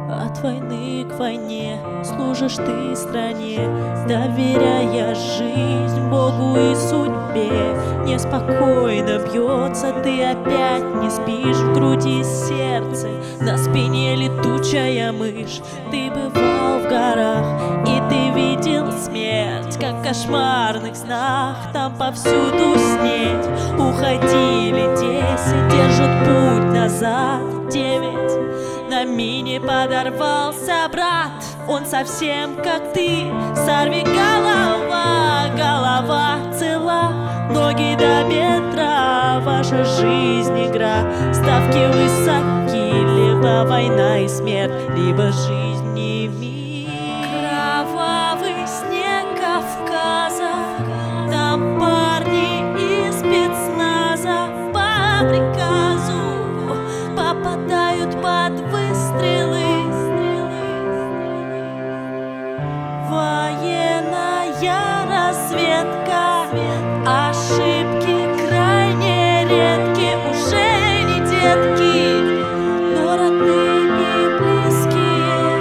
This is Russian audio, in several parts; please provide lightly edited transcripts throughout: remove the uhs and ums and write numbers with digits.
От войны к войне служишь ты стране, доверяя жизнь Богу и судьбе. Неспокойно бьется, ты опять не спишь, в груди сердце, на спине летучая мышь. Ты бывал в горах, и ты видел смерть, как в кошмарных снах, там повсюду снеть. Уходили 10, держат путь назад 9. На мине подорвался брат, он совсем как ты. Сорви голова, голова цела, ноги до бедра. Ваша жизнь игра, ставки высоки, либо война и смерть, либо жизнь и мир. Кровавый снег Кавказа, там парни из спецназа по приказу попадают под выстрелы. Военная разведка, ошибки крайне редки, уже не детки, но родные и близкие.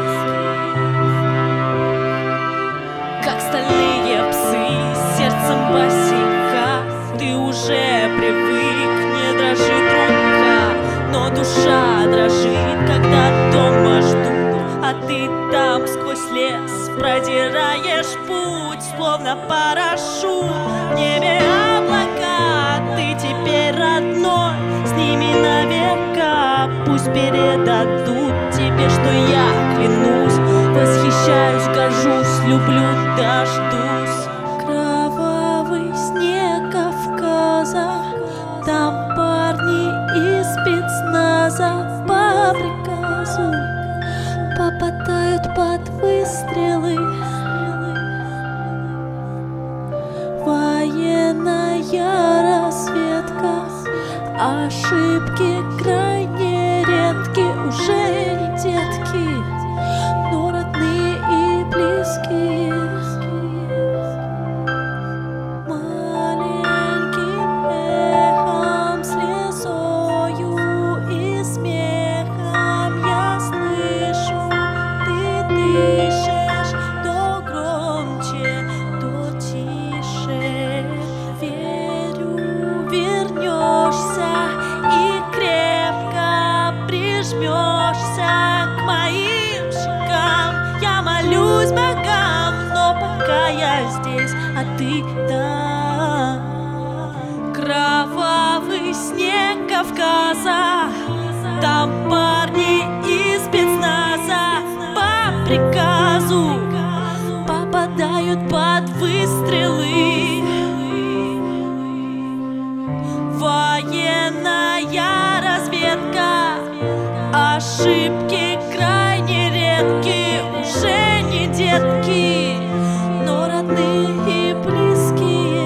Как стальные псы с сердцем босика, ты уже привык, не дрожит рука, но душа дрожит, когда дома ждут, а ты там сквозь лес продираешь путь, словно парашют. В небе облака, ты теперь родной, с ними навека. Пусть передадут тебе, что я клянусь, восхищаюсь, горжусь, люблю, дождусь. Кровавый снег Кавказа, там парни из спецназа по приказу попадают под выстрелы. Военная разведка, ошибки крайне редки, уже не детки, но родные и близкие. Маленьким эхом, слезою и смехом я слышу, ты дышишь то громче, то тише. Верю, вернешься и крепко прижмешься к моим щекам. Я молюсь богам, но пока я здесь, а ты там. Кровавый снег Кавказа, там парни из спецназа по приказу попадают под выстрелы. Военная разведка, ошибки крайне редки, уже не детки, но родные и близкие.